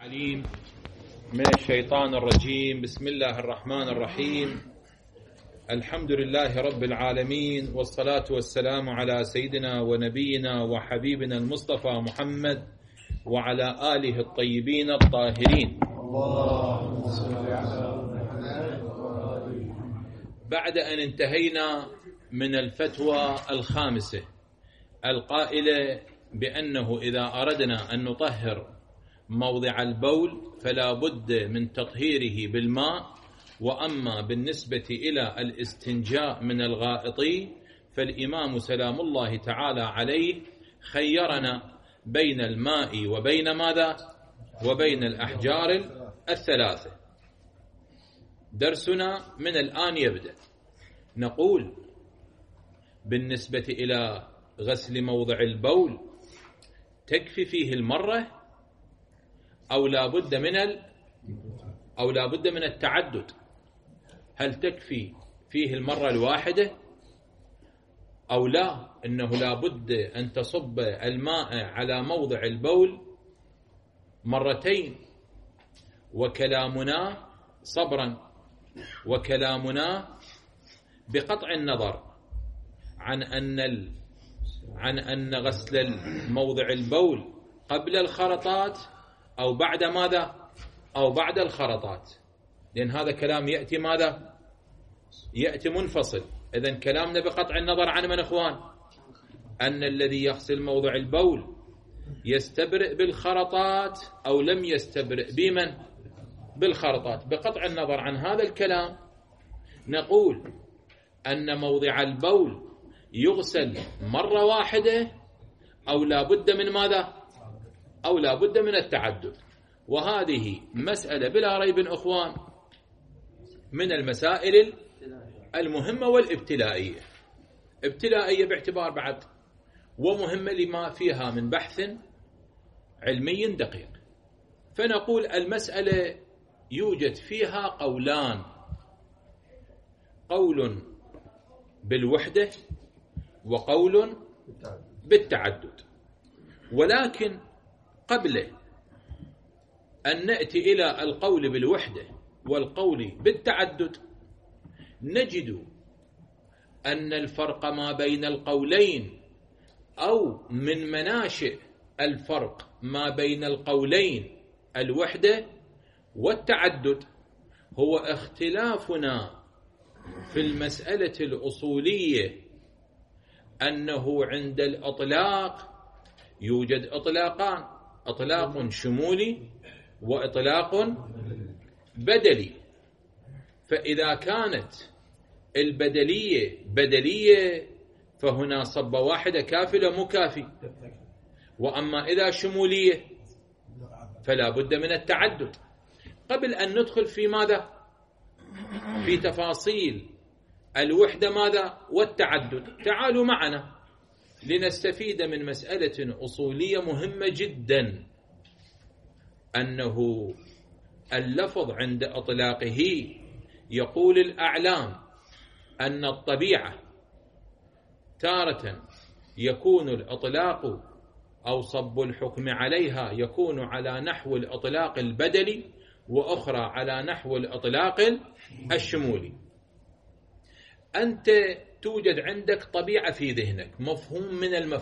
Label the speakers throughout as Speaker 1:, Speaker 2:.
Speaker 1: عليم من الشيطان الرجيم. بسم الله الرحمن الرحيم. الحمد لله رب العالمين، والصلاة والسلام على سيدنا ونبينا وحبيبنا المصطفى محمد وعلى آله الطيبين الطاهرين. بعد أن انتهينا من الفتوى الخامسة القائلة بأنه إذا أردنا أن نطهر موضع البول فلا بد من تطهيره بالماء، وأما بالنسبة إلى الاستنجاء من الغائط فالإمام سلام الله تعالى عليه خيرنا بين الماء وبين ماذا؟ وبين الأحجار الثلاثة. درسنا من الآن يبدأ. نقول بالنسبة إلى غسل موضع البول تكفي فيه المرة أو لا بد من التعدد؟ هل تكفي فيه المرة الواحدة أو لا؟ إنه لا بد أن تصب الماء على موضع البول مرتين. وكلامنا صبرا، وكلامنا بقطع النظر عن أن غسل موضع البول قبل الخرطات أو بعد ماذا؟ أو بعد الخرطات، لأن هذا كلام يأتي ماذا؟ يأتي منفصل. إذن كلامنا بقطع النظر عن من إخوان؟ أن الذي يغسل موضع البول يستبرئ بالخرطات أو لم يستبرئ بمن؟ بالخرطات. بقطع النظر عن هذا الكلام نقول أن موضع البول يغسل مرة واحدة أو لا بد من ماذا؟ أو لا بد من التعدد. وهذه مسألة بلا ريب إخوان من المسائل المهمة والابتلائية. ابتلائية باعتبار بعد، ومهمة لما فيها من بحث علمي دقيق. فنقول المسألة يوجد فيها قولان: قول بالوحدة وقول بالتعدد. ولكن قبل أن نأتي إلى القول بالوحدة والقول بالتعدد نجد أن الفرق ما بين القولين أو من مناشئ الفرق ما بين القولين الوحدة والتعدد هو اختلافنا في المسألة الأصولية، أنه عند الإطلاق يوجد إطلاقان: إطلاق شمولي وإطلاق بدلي. فإذا كانت البدلية بدلية فهنا صبة واحدة كافلة مكافي، وأما إذا شمولية فلا بد من التعدد. قبل أن ندخل في ماذا؟ في تفاصيل الوحدة ماذا؟ والتعدد، تعالوا معنا لنستفيد من مسألة أصولية مهمة جدا، أنه اللفظ عند إطلاقه يقول الأعلام أن الطبيعة تارة يكون الإطلاق أو صب الحكم عليها يكون على نحو الإطلاق البدلي، وأخرى على نحو الإطلاق الشمولي. أنت توجد عندك طبيعة في ذهنك، مفهوم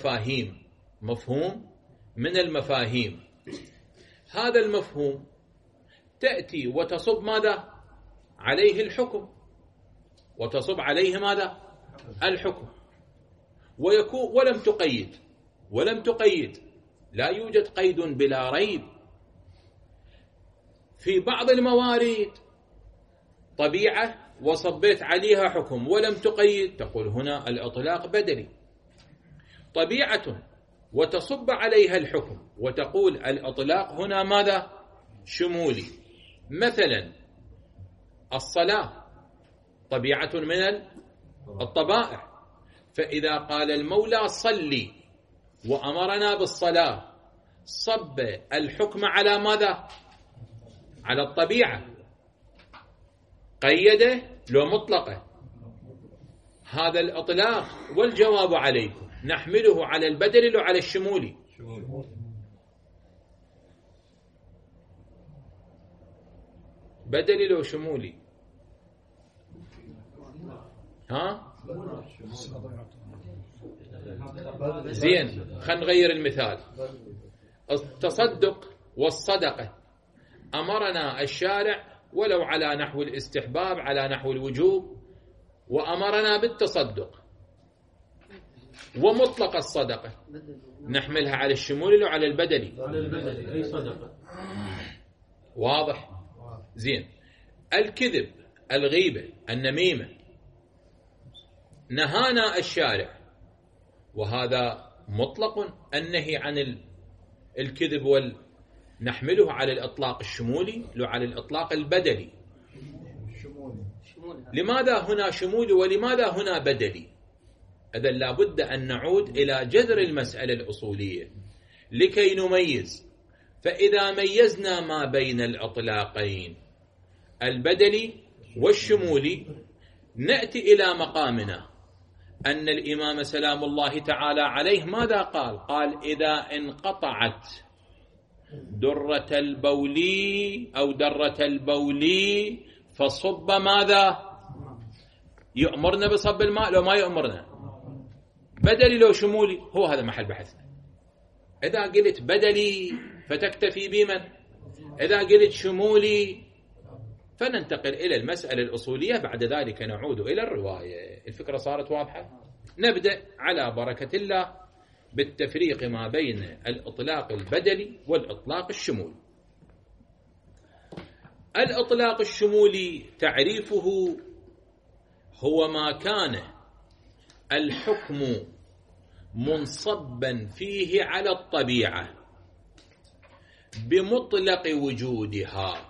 Speaker 1: من المفاهيم. هذا المفهوم تأتي وتصب ماذا؟ عليه الحكم، وتصب عليه ماذا؟ الحكم. ويكون ولم تقيد، لا يوجد قيد بلا ريب. في بعض الموارد طبيعة وصبيت عليها حكم ولم تقيد، تقول هنا الإطلاق بدلي. طبيعة وتصب عليها الحكم وتقول الإطلاق هنا ماذا؟ شمولي. مثلا الصلاة طبيعة من الطبائع، فإذا قال المولى صلي وأمرنا بالصلاة صب الحكم على ماذا؟ على الطبيعة. قيده لو مطلقه؟ هذا الإطلاق. والجواب عليكم نحمله على البدل وعلى الشمولي. بدلي لو شمولي؟ ها زين، خلينا نغير المثال. التصدق والصدقة أمرنا الشارع ولو على نحو الاستحباب، على نحو الوجوب، وأمرنا بالتصدق. ومطلق الصدقة نحملها على الشمول وعلى البدلي.
Speaker 2: أي صدقة.
Speaker 1: واضح؟ زين. الكذب، الغيبة، النميمة نهانا الشارع، وهذا مطلق النهي عن الكذب نحمله على الإطلاق الشمولي وعلى الإطلاق البدلي. لماذا هنا شمولي ولماذا هنا بدلي؟ إذن لابد أن نعود إلى جذر المسألة الأصولية لكي نميز. فإذا ميزنا ما بين الإطلاقين البدلي والشمولي نأتي إلى مقامنا أن الإمام سلام الله تعالى عليه ماذا قال؟ قال: إذا انقطعت درة البولي أو درة البولي فصب ماذا؟ يأمرنا بصب الماء لو ما يأمرنا؟ بدلي لو شمولي؟ هو هذا محل بحثنا. إذا قلت بدلي فتكتفي بمن؟ إذا قلت شمولي فننتقل إلى المسألة الأصولية، بعد ذلك نعود إلى الرواية. الفكرة صارت واضحة؟ نبدأ على بركة الله بالتفريق ما بين الإطلاق البدلي والإطلاق الشمولي. الإطلاق الشمولي تعريفه هو ما كان الحكم منصبا فيه على الطبيعة بمطلق وجودها،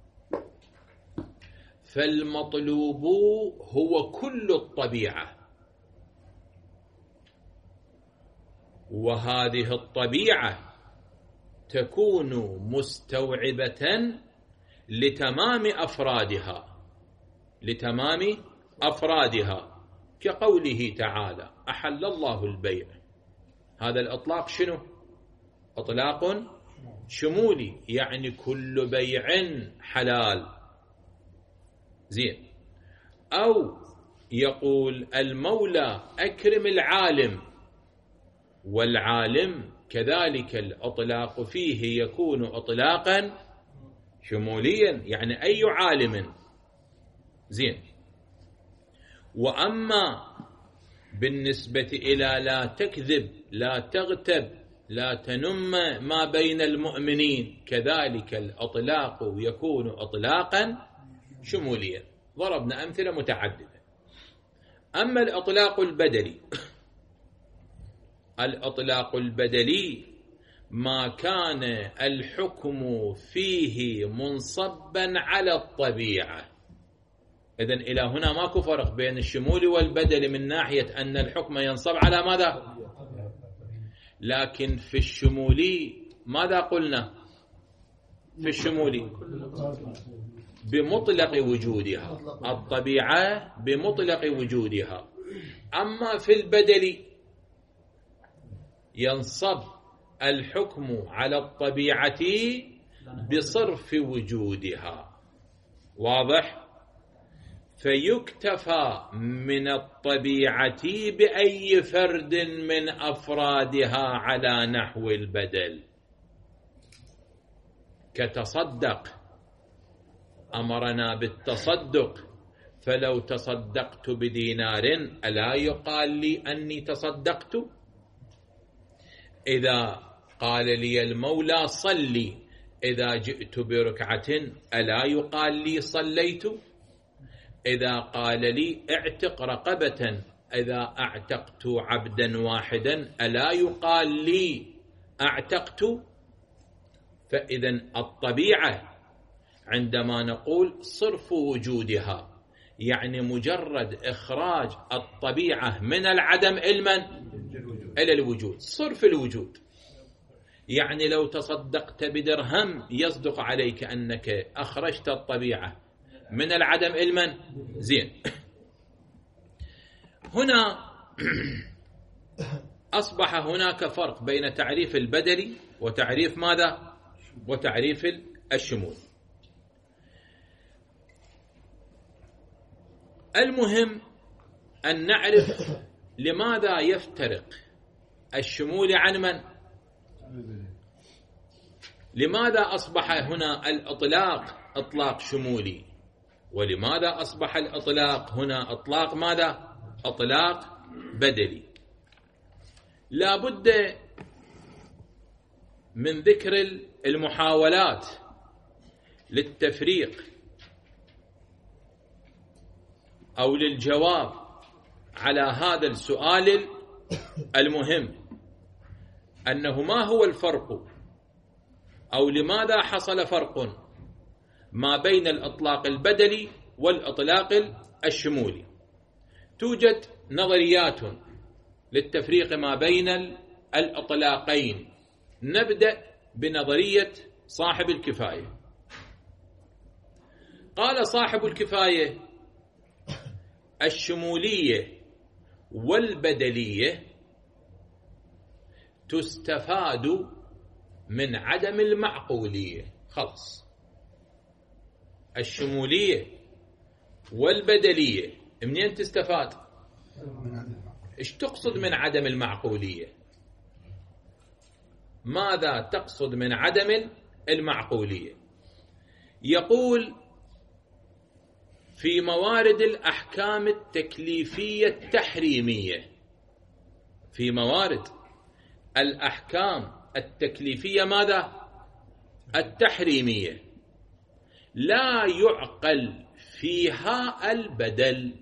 Speaker 1: فالمطلوب هو كل الطبيعة، وهذه الطبيعة تكون مستوعبة لتمام أفرادها كقوله تعالى: أحل الله البيع. هذا الإطلاق شنو؟ إطلاق شمولي، يعني كل بيع حلال. زين. أو يقول المولى أكرم العالم، والعالم كذلك الإطلاق فيه يكون إطلاقا شموليا، يعني أي عالم. زين. وأما بالنسبة إلى لا تكذب، لا تغتب، لا تنم ما بين المؤمنين، كذلك الإطلاق يكون إطلاقا شموليا. ضربنا أمثلة متعددة. أما الإطلاق البدلي، الإطلاق البدلي ما كان الحكم فيه منصبا على الطبيعة. إذن إلى هنا ماكو فرق بين الشمول والبدل من ناحية أن الحكم ينصب على ماذا؟ لكن في الشمولي ماذا قلنا؟ في الشمولي بمطلق وجودها، الطبيعة بمطلق وجودها. أما في البدل ينصب الحكم على الطبيعة بصرف وجودها. واضح؟ فيكتفى من الطبيعة بأي فرد من أفرادها على نحو البدل. كتصدق، أمرنا بالتصدق، فلو تصدقت بدينار ألا يقال لي أني تصدقت؟ إذا قال لي المولى صلي، إذا جئت بركعة ألا يقال لي صليت؟ إذا قال لي اعتق رقبة، إذا اعتقت عبدا واحدا ألا يقال لي اعتقت؟ فإذن الطبيعة عندما نقول صرف وجودها، يعني مجرد إخراج الطبيعة من العدم إلى الوجود، صرف الوجود. يعني لو تصدقت بدرهم يصدق عليك أنك أخرجت الطبيعة من العدم زين. هنا أصبح هناك فرق بين تعريف البدلي وتعريف ماذا؟ وتعريف الشمول. المهم أن نعرف لماذا يفترق الشمول عن من؟ لماذا أصبح هنا الإطلاق إطلاق شمولي، ولماذا أصبح الإطلاق هنا إطلاق ماذا؟ إطلاق بدلي. لا بد من ذكر المحاولات للتفريق أو للجواب على هذا السؤال المهم، أنه ما هو الفرق أو لماذا حصل فرق ما بين الإطلاق البدلي والإطلاق الشمولي. توجد نظريات للتفريق ما بين الإطلاقين. نبدأ بنظرية صاحب الكفاية. قال صاحب الكفاية: الشمولية والبدلية تستفاد من عدم المعقولية. خلاص، الشمولية والبدلية منين تستفاد؟ ايش تقصد من عدم المعقولية؟ ماذا تقصد من عدم المعقولية؟ يقول: في موارد الأحكام التكليفية التحريمية، في موارد الأحكام التكليفية ماذا؟ التحريمية، لا يعقل فيها البدل،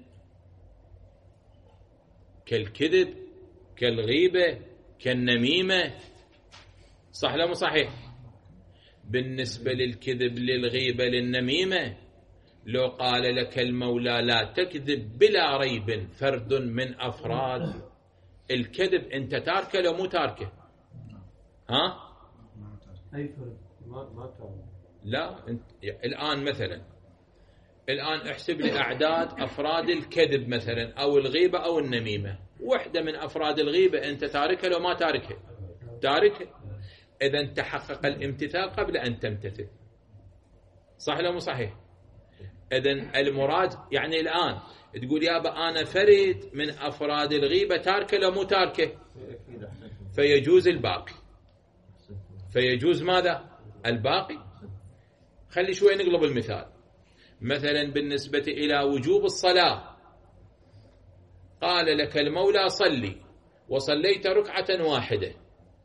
Speaker 1: كالكذب، كالغيبة، كالنميمة. صح لا مو صحيح؟ بالنسبة للكذب، للغيبة، للنميمة، لو قال لك المولى لا تكذب بلا ريب فرد من أفراد الكذب، أنت تاركه لو مو تاركه؟ ها؟
Speaker 2: أي فرد ما تاركه.
Speaker 1: لا انت الآن مثلا احسب لي أعداد أفراد الكذب مثلا أو الغيبة أو النميمة. وحدة من أفراد الغيبة أنت تاركها لو ما تاركها؟ تاركها. إذا تحقق الامتثال قبل أن تمتثل. صح ولا مو صحيح؟ إذا المراد يعني الآن تقول يابا أنا فرد من أفراد الغيبة تاركه لو مو تاركه؟ فيجوز الباقي. فيجوز ماذا؟ الباقي. خلي شوي نقلب المثال. مثلا بالنسبة إلى وجوب الصلاة، قال لك المولى صلي وصليت ركعة واحدة،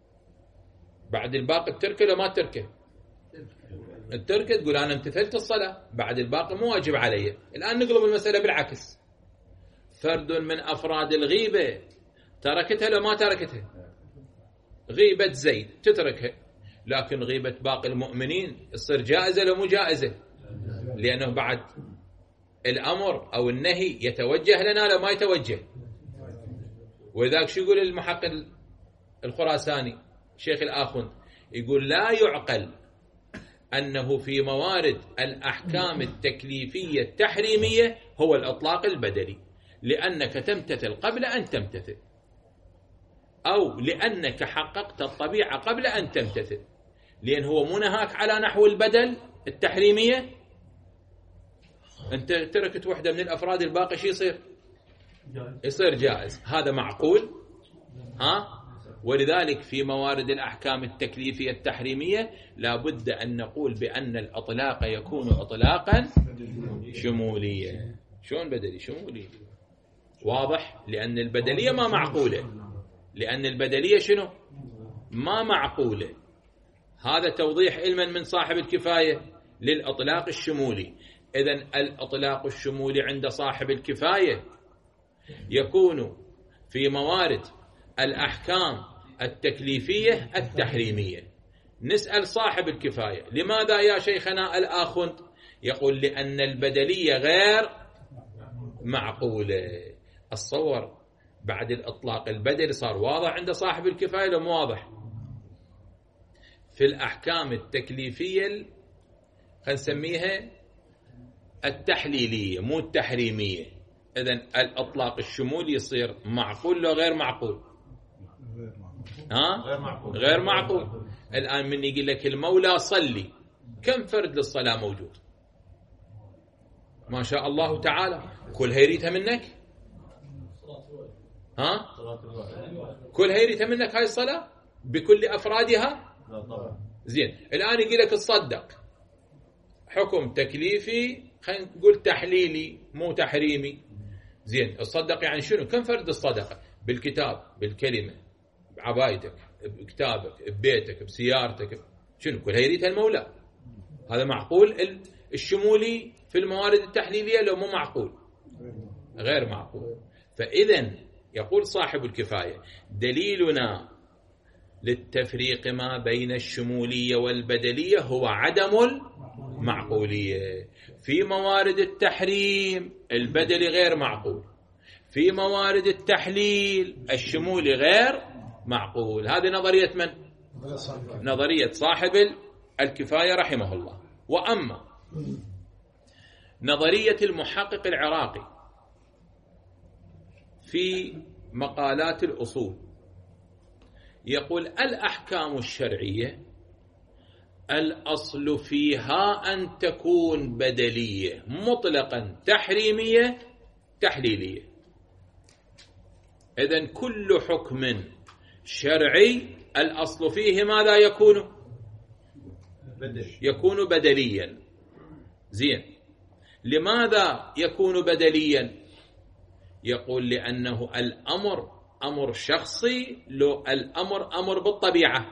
Speaker 1: بعد الباقي بتركه لو ما تركه؟ التركه، تقول أنا امتثلت الصلاة، بعد الباقي مو واجب علي. الآن نقلب المسألة بالعكس. فرد من أفراد الغيبة تركتها لو ما تركتها؟ غيبة زيد تتركها، لكن غيبة باقي المؤمنين تصير جائزة لو مو جائزة؟ لأنه بعد الأمر أو النهي يتوجه لنا لو ما يتوجه. وذاك شو يقول المحقق الخراساني شيخ الآخوند؟ يقول لا يعقل أنه في موارد الأحكام التكليفية التحريمية هو الإطلاق البدلي، لأنك تمتثل قبل أن تمتثل، أو لأنك حققت الطبيعة قبل أن تمتثل. لأن هو منهاك على نحو البدل التحريمية، أنت تركت وحدة من الأفراد، الباقي شي يصير جائز. هذا معقول؟ ولذلك في موارد الأحكام التكليفية التحريمية لا بد أن نقول بأن الإطلاق يكون إطلاقا شموليا. شلون بدلي شمولي؟ واضح؟ لأن البدلية ما معقولة. لأن البدلية شنو؟ ما معقولة. هذا توضيح علما من صاحب الكفاية للإطلاق الشمولي. إذن الإطلاق الشمولي عند صاحب الكفاية يكون في موارد الأحكام التكليفية التحريمية. نسأل صاحب الكفاية: لماذا يا شيخنا الآخوند؟ يقول: لأن البدلية غير معقولة. الصور بعد الإطلاق البدلي صار واضح عند صاحب الكفاية لو مو واضح؟ في الأحكام التكليفية خلينا نسميها التحليلية مو التحريمية. إذن الإطلاق الشمولي يصير معقول لو غير معقول؟ غير معقول. الآن من يقول لك المولى صلي، كم فرد للصلاة موجود؟ ما شاء الله تعالى، كلها يريدها منك؟ ها؟ كلها يريدها منك هاي الصلاة بكل أفرادها؟
Speaker 2: لا طبعا.
Speaker 1: زين، الآن يقول لك تصدق، حكم تكليفي، خلينا نقول تحليلي مو تحريمي. زين، تصدق يعني شنو؟ كم فرد الصدقة؟ بالكتاب، بالكلمة، بعبايتك، بكتابك، ببيتك، بسيارتك، شنو؟ كلها يريدها المولى. هذا معقول الشمولي في الموارد التحليلية لو مو معقول؟ غير معقول. فإذا يقول صاحب الكفاية: دليلنا للتفريق ما بين الشمولية والبدلية هو عدم المعقولية. في موارد التحريم البدلي غير معقول، في موارد التحليل الشمولي غير معقول. هذه نظرية من؟ نظرية صاحب الكفاية رحمه الله. وأما نظرية المحقق العراقي في مقالات الأصول، يقول: الأحكام الشرعية الأصل فيها أن تكون بدلية مطلقا، تحريمية تحليلية. إذن كل حكم شرعي الأصل فيه ماذا يكون؟ يكون بدليا. زين، لماذا يكون بدليا؟ يقول: لأنه الأمر أمر شخصي، لو الأمر أمر بالطبيعة،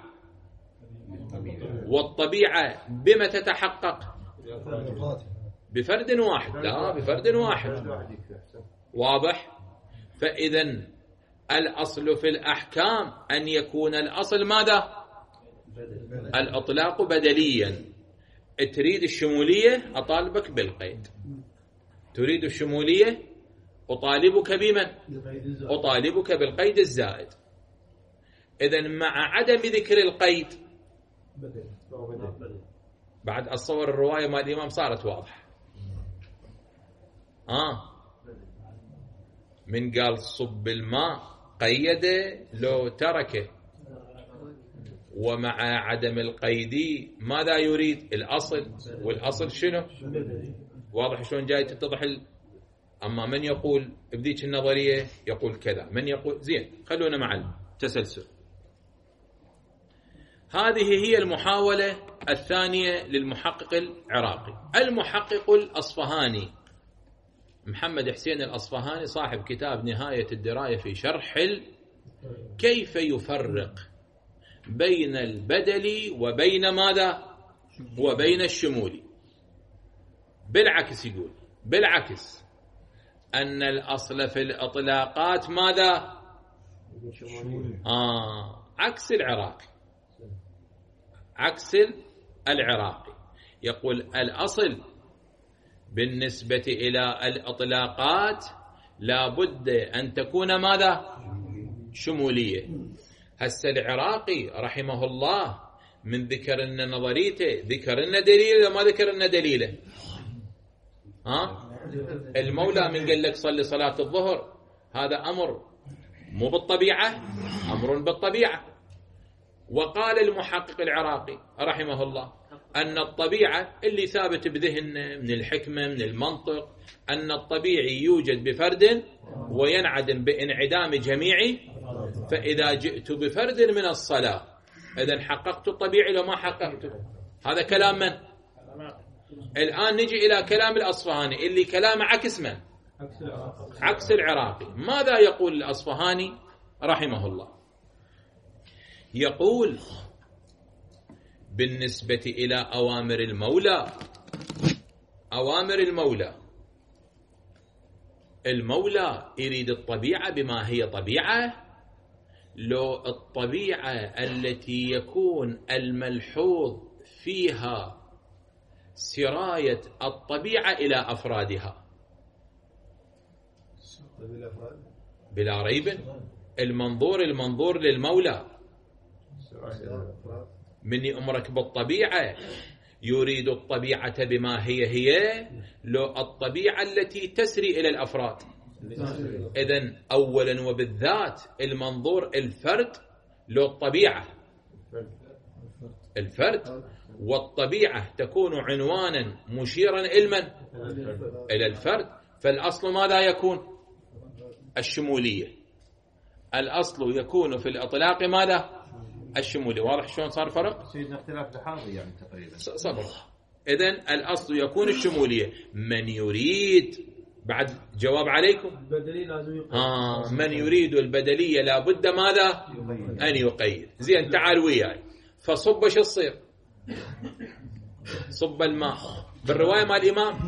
Speaker 1: والطبيعة بما تتحقق؟ بفرد واحد. لا، بفرد واحد. واضح؟ فإذا الأصل في الأحكام أن يكون الأصل ماذا؟ الإطلاق بدليا. تريد الشمولية أطالبك بالقيد، تريد الشمولية أطالبك بمن؟ أطالبك بالقيد الزائد. إذن مع عدم ذكر القيد بعد الصور الرواية مال الإمام صارت واضحة. من قال صب الماء قيده لو تركه، ومع عدم القيد ماذا يريد؟ الأصل. والأصل شنو؟ واضح شلون جاي تتضح أما من يقول بذيك النظرية يقول كذا، من يقول. زين، خلونا مع التسلسل. هذه هي المحاولة الثانية للمحقق العراقي. المحقق الأصفهاني محمد حسين الأصفهاني صاحب كتاب نهاية الدراية في شرح كيف يفرق بين البدلي وبين ماذا؟ وبين الشمولي. بالعكس يقول، بالعكس، أن الأصل في الإطلاقات ماذا؟ عكس العراقي. عكس العراقي يقول الأصل بالنسبة إلى الإطلاقات لا بد أن تكون ماذا؟ شمولية. هسه العراقي رحمه الله من ذكر لنا نظريته ذكر لنا دليله وما ذكر لنا دليله. المولى من قال لك صلي صلاة الظهر، هذا أمر مو بالطبيعة، أمر بالطبيعة. وقال المحقق العراقي رحمه الله أن الطبيعة اللي ثابت بذهننا من الحكمة من المنطق أن الطبيعي يوجد بفرد وينعدم بانعدام جميعي، فإذا جئت بفرد من الصلاة إذن حققت الطبيعي لو ما حققته. هذا كلام من؟ الآن نجي إلى كلام الأصفهاني اللي كلام عكس من؟ عكس العراقي. ماذا يقول الأصفهاني رحمه الله؟ يقول بالنسبة إلى أوامر المولى، أوامر المولى يريد الطبيعة بما هي طبيعة. لو الطبيعة التي يكون الملحوظ فيها سراية الطبيعة إلى أفرادها بلا ريب. المنظور للمولى من يأمرك بالطبيعة يريد الطبيعة بما هي لو الطبيعة التي تسري إلى الأفراد. إذن أولا وبالذات المنظور الفرد لو الطبيعة الفرد، والطبيعة تكون عنوانا مشيرا إلى الفرد. فالأصل ماذا يكون؟ الشمولية. الأصل يكون في الإطلاق ماذا؟ الشمولية. واضح شلون صار فرق؟
Speaker 2: سيدنا اختلاف لحاظي يعني تقريبا.
Speaker 1: صبر. إذن الأصل يكون الشمولية. من يريد بعد جواب عليكم من يريد البدلية لابد ماذا؟ أن يقيد. زين تعال وياي. فصب شو تصير؟ صب الماء. بالرواية مال الإمام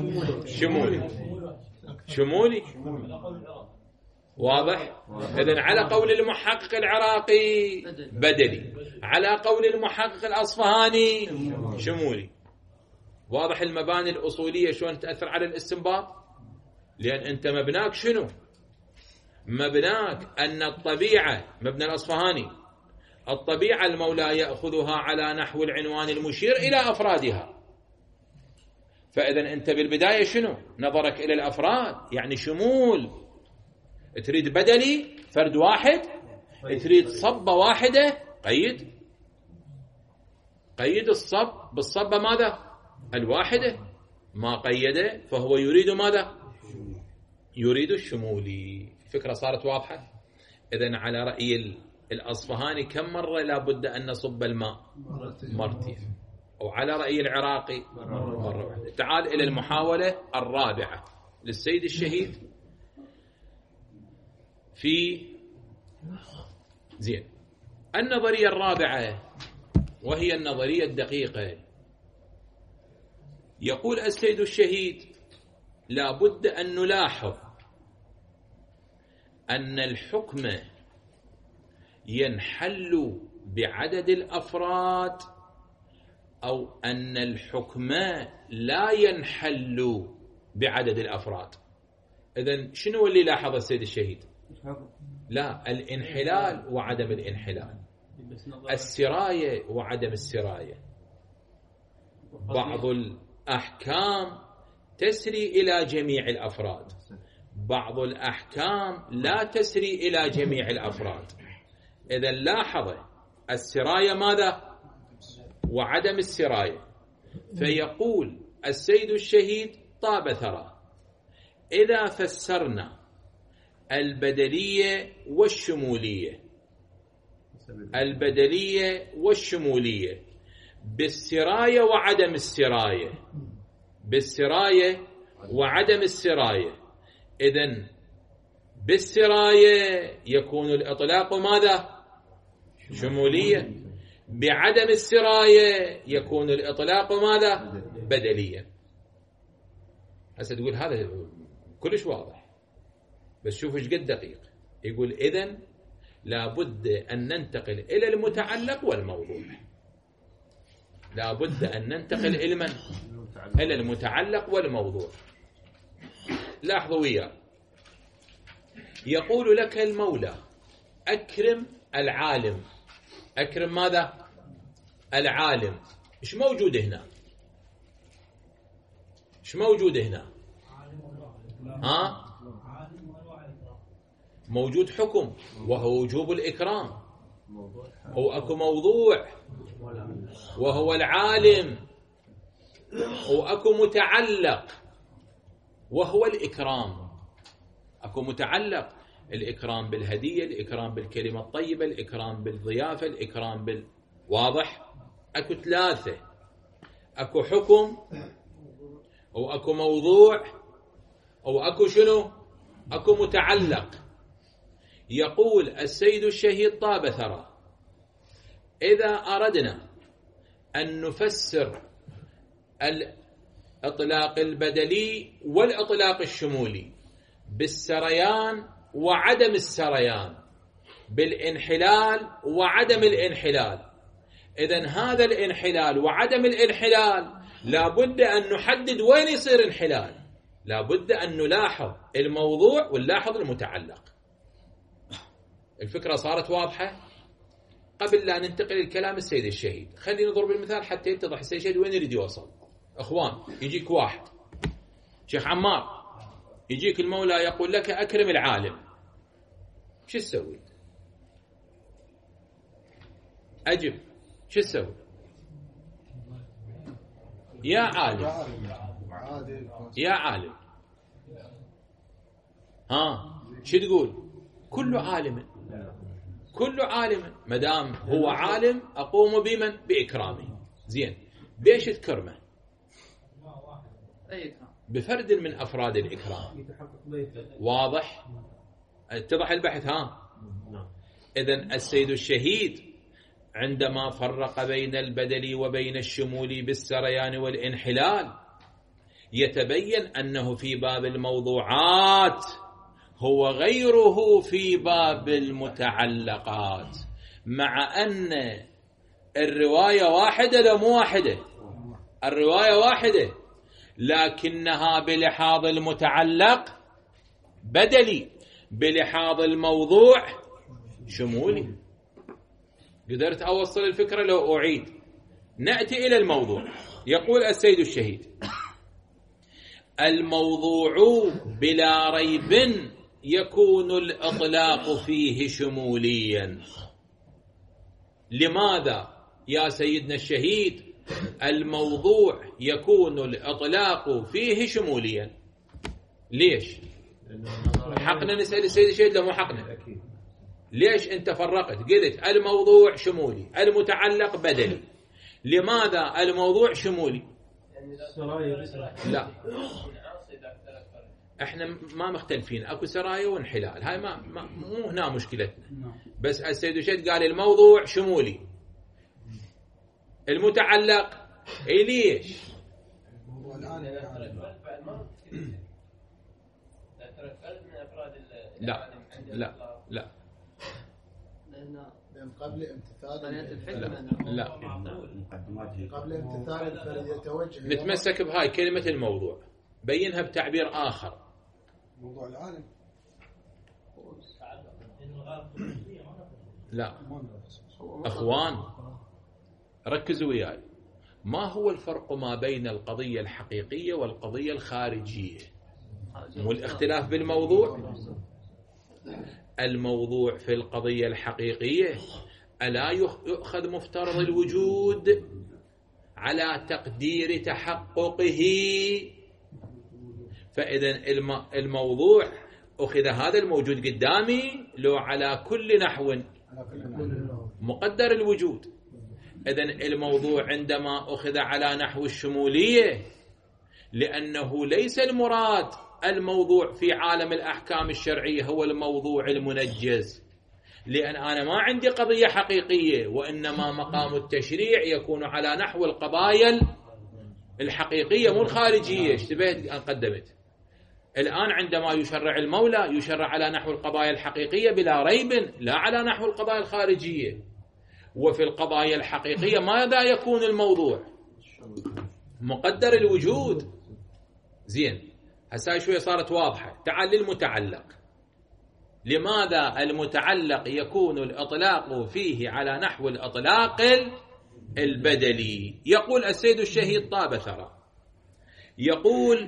Speaker 1: شمولي. واضح؟ إذن على قول المحقق العراقي بدلي، على قول المحقق الأصفهاني شمولي. واضح المباني الأصولية شلون تأثر على الاستنباط؟ لأن أنت مبناك شنو؟ مبناك أن الطبيعة، مبنى الأصفهاني، الطبيعة المولى يأخذها على نحو العنوان المشير إلى أفرادها. فإذا أنت بالبداية شنو؟ نظرك إلى الأفراد، يعني شمول. تريد بدلي فرد واحد، تريد صبة واحدة، قيد الصب بالصبة ماذا؟ الواحدة. ما قيده فهو يريد ماذا؟ يريد الشمولي. فكرة صارت واضحة؟ إذن على رأي الأصفهاني كم مرة لابد أن نصب الماء؟ مرتين. أو على رأي العراقي مرة واحدة. تعال إلى المحاولة الرابعة للسيد الشهيد في زين النظرية الرابعة، وهي النظرية الدقيقة. يقول السيد الشهيد لابد أن نلاحظ أن الحكم ينحل بعدد الأفراد، أو أن الحكم لا ينحل بعدد الأفراد. إذن شنو اللي لاحظ السيد الشهيد؟ لا، الانحلال وعدم الانحلال، السراية وعدم السراية. بعض الأحكام تسري إلى جميع الأفراد، بعض الأحكام لا تسري إلى جميع الأفراد. إذا لاحظ السراية ماذا؟ وعدم السراية. فيقول السيد الشهيد طاب ثرى إذا فسرنا البدلية والشمولية بالسراية وعدم السراية، بالسراية وعدم السراية، إذن بالسراية يكون الإطلاق ماذا؟ شمولية. بعدم السراية يكون الإطلاق ماذا؟ بدلية. هسه تقول هذا كلش واضح، بس شوف ايش قد دقيق. يقول إذن لابد أن ننتقل إلى المتعلق والموضوع. لابد أن ننتقل إلى من؟ إلى المتعلق والموضوع. لاحظوا وياه. يقول لك المولى أكرم العالم. أكرم ماذا؟ العالم. إيش موجود هنا؟ إيش موجود هنا؟ موجود حكم وهو وجوب الإكرام، أو أكو موضوع وهو العالم، أو أكو متعلق وهو الإكرام. أكو متعلق الإكرام بالهدية، الإكرام بالكلمة الطيبة، الإكرام بالضيافة، الإكرام واضح؟ أكو ثلاثة. أكو حكم، أو أكو موضوع، أو أكو شنو؟ أكو متعلق. يقول السيد الشهيد طاب ثرى إذا أردنا أن نفسر الإطلاق البدلي والإطلاق الشمولي بالسريان وعدم السريان، بالانحلال وعدم الانحلال، إذن هذا الانحلال وعدم الانحلال لابد أن نحدد وين يصير انحلال. لابد أن نلاحظ الموضوع ونلاحظ المتعلق. الفكرة صارت واضحة؟ قبل لا ننتقل لكلام السيد الشهيد خلينا نضرب المثال حتى يتضح السيد الشهيد وين يريد يوصل. أخوان، يجيك واحد شيخ عمار، يجيك المولى يقول لك أكرم العالم، شو تسوي؟ أجب، شو تسوي؟ يا عالم يا عالم، شو تقول؟ كل عالم، كل عالم، مدام هو عالم أقوم بمن؟ بإكرامه. زين، بيش تكرمه؟ بفرد من أفراد الإكرام. واضح؟ اتضح البحث؟ إذن السيد الشهيد عندما فرق بين البدل وبين الشمول بالسريان والانحلال يتبين أنه في باب الموضوعات هو غيره في باب المتعلقات، مع أن الرواية واحدة لا مو واحدة، الرواية واحدة لكنها بلحاظ المتعلق بدلي، بلحاظ الموضوع شمولي. قدرت أوصل الفكرة لو أعيد؟ نأتي إلى الموضوع. يقول السيد الشهيد: الموضوع بلا ريب يكون الإطلاق فيه شموليا. لماذا يا سيدنا الشهيد الموضوع يكون الإطلاق فيه شموليا؟ ليش؟ حقنا نسأل السيد الشهيد لو مو حقنا؟ ليش أنت فرقت قلت الموضوع شمولي المتعلق بدلي؟ لماذا الموضوع شمولي؟ لا، احنا ما مختلفين، اكو سرايا وانحلال، هاي مو هنا مشكلتنا. بس السيد الشهيد قال الموضوع شمولي، المتعلق ليش؟ لا لا لا،
Speaker 3: لأن قبل امتثال
Speaker 1: لا
Speaker 3: قبل امتثال الفرد يتوجه.
Speaker 1: نتمسك بهاي كلمة الموضوع، بينها بتعبير آخر.
Speaker 3: موضوع العالم
Speaker 1: لا أخوان ركزوا وياي، ما هو الفرق ما بين القضية الحقيقية والقضية الخارجية؟ مو الاختلاف بالموضوع؟ الموضوع في القضية الحقيقية ألا يؤخذ مفترض الوجود على تقدير تحققه؟ فإذا الموضوع أخذ هذا الموجود قدامي لو على كل نحو مقدر الوجود. إذن الموضوع عندما أخذ على نحو الشمولية لأنه ليس المراد الموضوع في عالم الأحكام الشرعية هو الموضوع المنجز، لأن أنا ما عندي قضية حقيقية، وإنما مقام التشريع يكون على نحو القضايا الحقيقية مو الخارجية. اشتبهت أن قدمت. الآن عندما يشرع المولى يشرع على نحو القضايا الحقيقية بلا ريب، لا على نحو القضايا الخارجية. وفي القضايا الحقيقية ماذا يكون الموضوع؟ مقدر الوجود. زين، هسه شوية صارت واضحة. تعال للمتعلق. لماذا المتعلق يكون الإطلاق فيه على نحو الإطلاق البدلي؟ يقول السيد الشهيد طاب ثرى، يقول: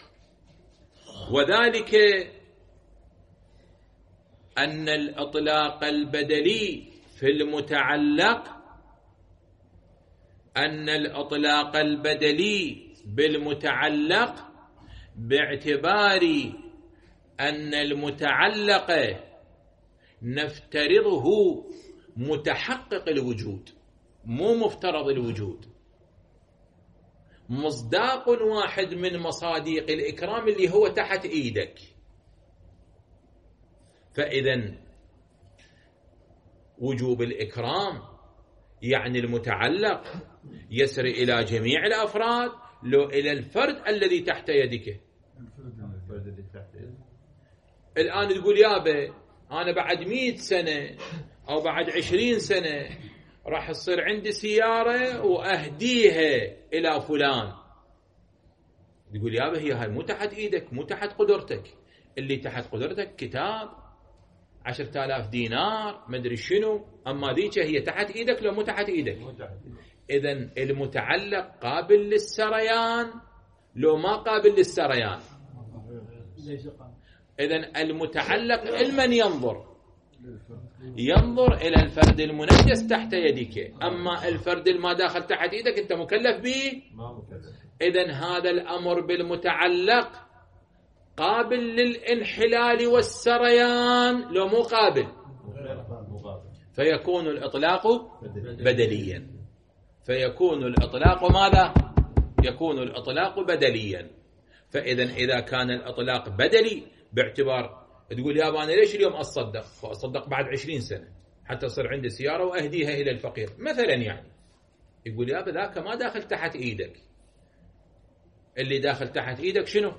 Speaker 1: وذلك أن الإطلاق البدلي في المتعلق، أن الإطلاق البدلي بالمتعلق باعتبار أن المتعلق نفترضه متحقق الوجود مو مفترض الوجود، مصداق واحد من مصاديق الإكرام اللي هو تحت إيدك. فإذا وجوب الإكرام يعني المتعلق يسري إلى جميع الأفراد لو إلى الفرد الذي تحت يدك. الآن تقول يابا أنا بعد 100 سنة أو بعد 20 سنة راح تصير عندي سيارة وأهديها إلى فلان. تقول يابا هي هاي مو تحت إيدك، مو تحت قدرتك. اللي تحت قدرتك كتاب 10,000 دينار مدري شنو، أما ذيك هي تحت إيدك لو مو تحت إيدك. إذن المتعلق قابل للسريان لو ما قابل للسريان. إذن المتعلق المن ينظر ينظر إلى الفرد المنجس تحت يدك، أما الفرد ما داخل تحت يدك أنت مكلف به. إذن هذا الأمر بالمتعلق قابل للانحلال والسريان لو مو قابل، فيكون الإطلاق بدليا. فيكون الإطلاق ماذا؟ يكون الإطلاق بدليا. إذا كان الإطلاق بدلي باعتبار تقول يا أبا أنا ليش اليوم أصدق بعد 20 سنة حتى أصير عندي سيارة وأهديها إلى الفقير مثلا، يعني يقول يا أبا ذاك ما داخل تحت إيدك، اللي داخل تحت إيدك شنو؟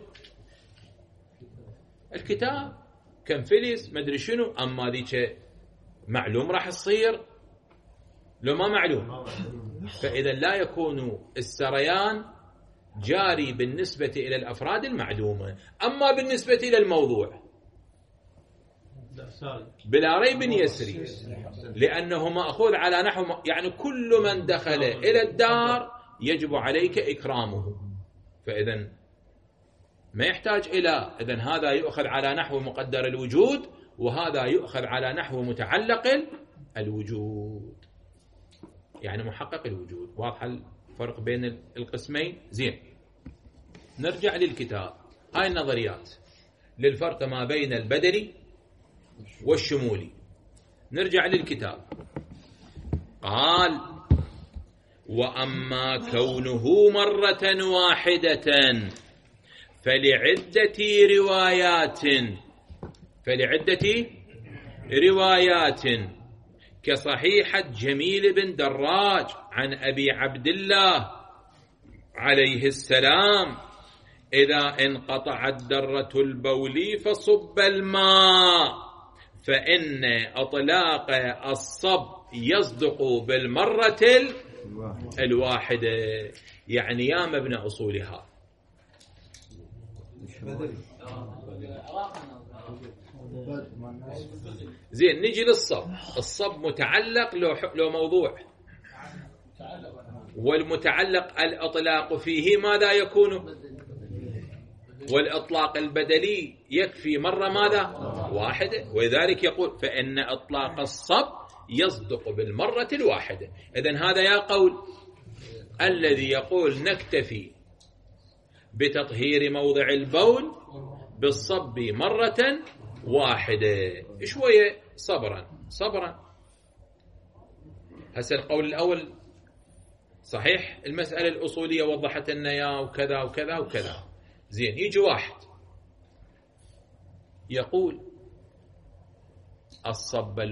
Speaker 1: الكتاب كم فلس مدري شنو، أما ذيك معلوم راح تصير لو ما معلوم. فإذا لا يكون السريان جاري بالنسبة إلى الأفراد المعلومة، أما بالنسبة إلى الموضوع بلا ريب يسري، لأنه مأخوذ على نحو يعني كل من دخل إلى الدار يجب عليك إكرامه. فإذا ما يحتاج إلى إذن هذا يؤخذ على نحو مقدر الوجود، وهذا يؤخذ على نحو متعلق الوجود، يعني محقق الوجود. واضح الفرق بين القسمين؟ زين، نرجع للكتاب. هاي النظريات للفرق ما بين البدلي والشمولي. نرجع للكتاب. قال: وأما كونه مرة واحدة فلعدة روايات كصحيحة جميل بن دراج عن أبي عبد الله عليه السلام: إذا انقطعت درة البول فصب الماء، فإن أطلاق الصب يصدق بالمرة الواحدة. يعني يا مبنى أصولها. زين، نجي للصب. الصب متعلق لو موضوع، والمتعلق الإطلاق فيه ماذا يكون؟ والإطلاق البدلي يكفي مرة ماذا؟ واحدة. ولذلك يقول: فإن إطلاق الصب يصدق بالمرة الواحدة. إذن هذا يا قول الذي يقول نكتفي بتطهير موضع البول بالصب مرة واحدة. شوية صبرا. هسه القول الأول صحيح، المسألة الأصولية وضحت لنا يا وكذا وكذا وكذا. زين، يجي واحد يقول الصبة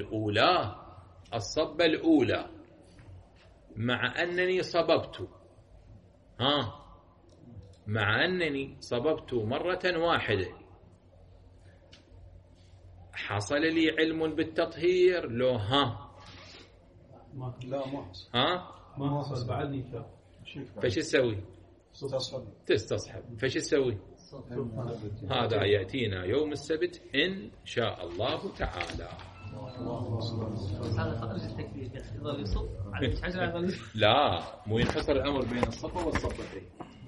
Speaker 1: الأولى مع أنني صببت مرة واحدة، حصل لي علم بالتطهير لو
Speaker 3: لا ما
Speaker 4: حصل بعدني
Speaker 1: فش تسوي؟ تستصحب. فش تسوي؟ هذا يأتينا يوم السبت إن شاء الله تعالى. لا، مو ينحصر الأمر بين الصفة والصفتين.